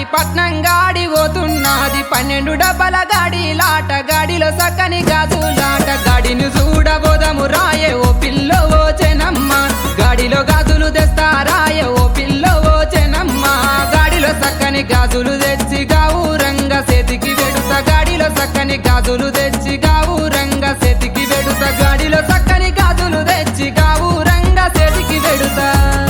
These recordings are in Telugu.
పట్నం గాడి పోతున్నది 12 డబ్బల గాడి లాట గాడిలో సక్కని గాజులాట గాడిని చూడబోదము రాయే ఓ పిల్లో ఓ చెనమ్మ గాడిలో గాజులు తెస్తారాయే ఓ పిల్లో ఓ చెనమ్మ గాడిలో సక్కని గాజులు తెచ్చి గావురంగా చేతికి వెడుత గాడిలో సక్కని గాజులు తెచ్చి గావురంగా చేతికి వెడుత గాడిలో సక్కని గాజులు తెచ్చి గావురంగా చేతికి వెడుతా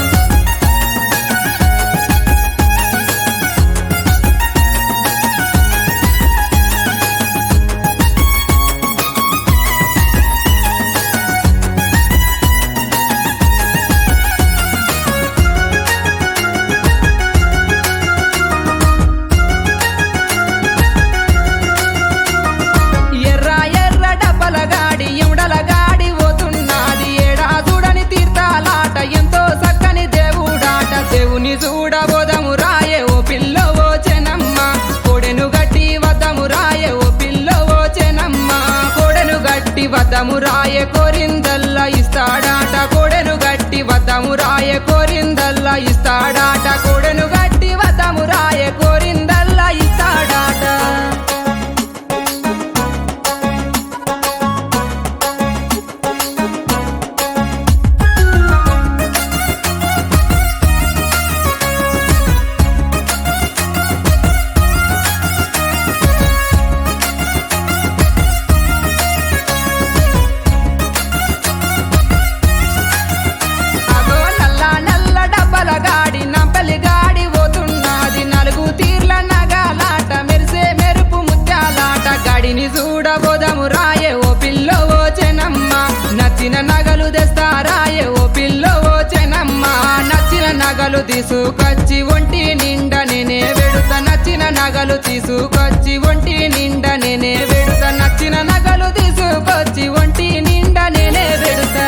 చూడబోదము రాయే ఓ పిల్లో ఓ చెనమ్మ కోడెను గట్టి వద్దము రాయే ఓ పిల్లో ఓ చెనమ్మ కోడెను గట్టి వద్దము రాయే కోరిందల్లా ఇస్తాడాట కోడెను గట్టి వద్దము రాయే కోరిందల్లా ఇస్తాడాట కోడెను గట్టి వద్దము రాయే కోరిందల్లా ఇస్తాడాట గాడిని చూడబోదము రాయే ఓ పిల్లో ఓ చెనమ్మ నచ్చిన నగలు తెస్తారాయే ఓ పిల్లో ఓ చెనమ్మ నచ్చిన నగలు తీసుకొచ్చి ఒంటి నిండా నేనే వెడుతా నచ్చిన నగలు తీసుకొచ్చి ఒంటి నిండా నేనే వెడుతా నచ్చిన నగలు తీసుకొచ్చి ఒంటి నిండా నేనే వెడుతా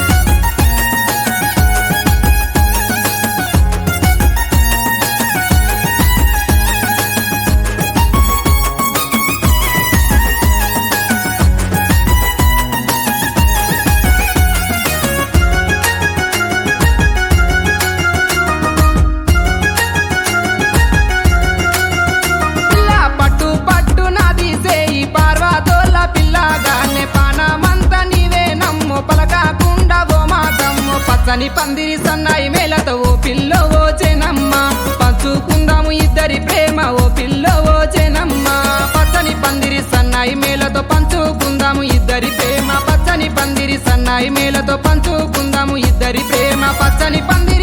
పచ్చని పందిరి సన్నాయి మేళతో ఓ పిల్లో ఓ చెనమ్మ పంచుకుందాము ఇద్దరి ప్రేమ ఓ పిల్లో ఓ చెనమ్మ పచ్చని పందిరి సన్నాయి మేళతో పంచుకుందాము ఇద్దరి ప్రేమ పచ్చని పందిరి సన్నాయి మేళతో పంచుకుందాము ఇద్దరి ప్రేమ పచ్చని పందిరి